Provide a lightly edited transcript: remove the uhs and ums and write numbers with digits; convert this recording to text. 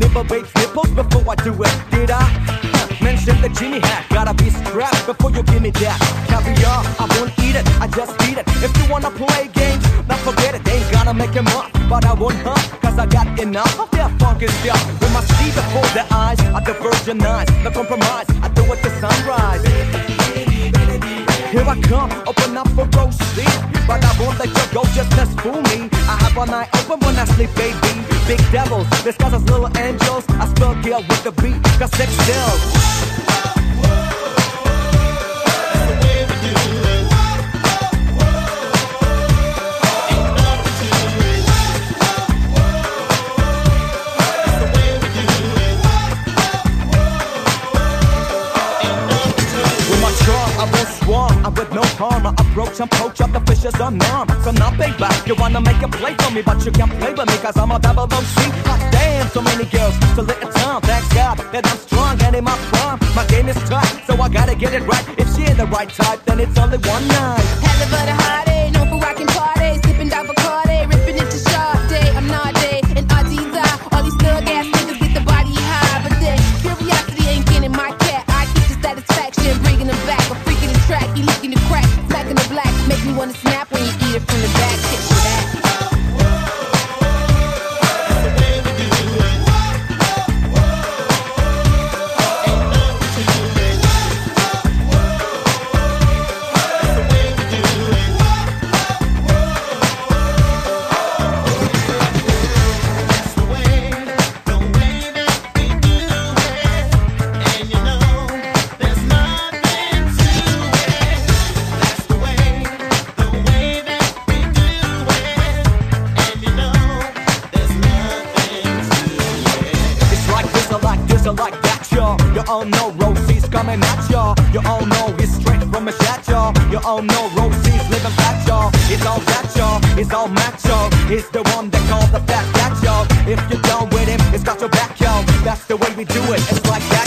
liberate nipples before I do it. Did I? Mention the genie hat. Gotta be strapped before you give me that caviar. I won't eat it, I just eat it. If you wanna play games, now forget it. They ain't gonna make him up, but I won't hunt, cause I got enough of their funky stuff. With my see before their eyes, I the virgin eyes, no compromise, I do it to sunrise. Here I come, open up for Rosie, but I won't let you go, just let's fool me. I have one eye open when I sleep, baby. Big devils, disguised as little angels. I spell kill with the beat, got sex still. I'm with no harm, I approach and poach up the fishes unarmed. So now baby, you wanna make a play for me, but you can't play with me, cause I'm a double OC. Hot damn, so many girls, so little time. Thanks God that I'm strong and in my prime. My game is tight, so I gotta get it right. If she ain't the right type, then it's only one night. Hell of a hottie, known for rocking parties, sipping down Bacardi, ripping into Sade. I'm Nade, and Adiza. All these thug ass niggas get the body high, but then curiosity ain't getting my cat. I keep the satisfaction, bringing them back. A freak in the track, he licking the crack, smacking the black, make me wanna snap when you eat it from the back. Picture that. Like that, y'all. You all know Rosie's coming at y'all. You all know he's straight from a chat, y'all. You all know Rosie's living fat, y'all. It's all that, y'all. It's all macho. He's the one they call the fat cat, y'all. If you're done with him, it's got your back, y'all. That's the way we do it. It's like that.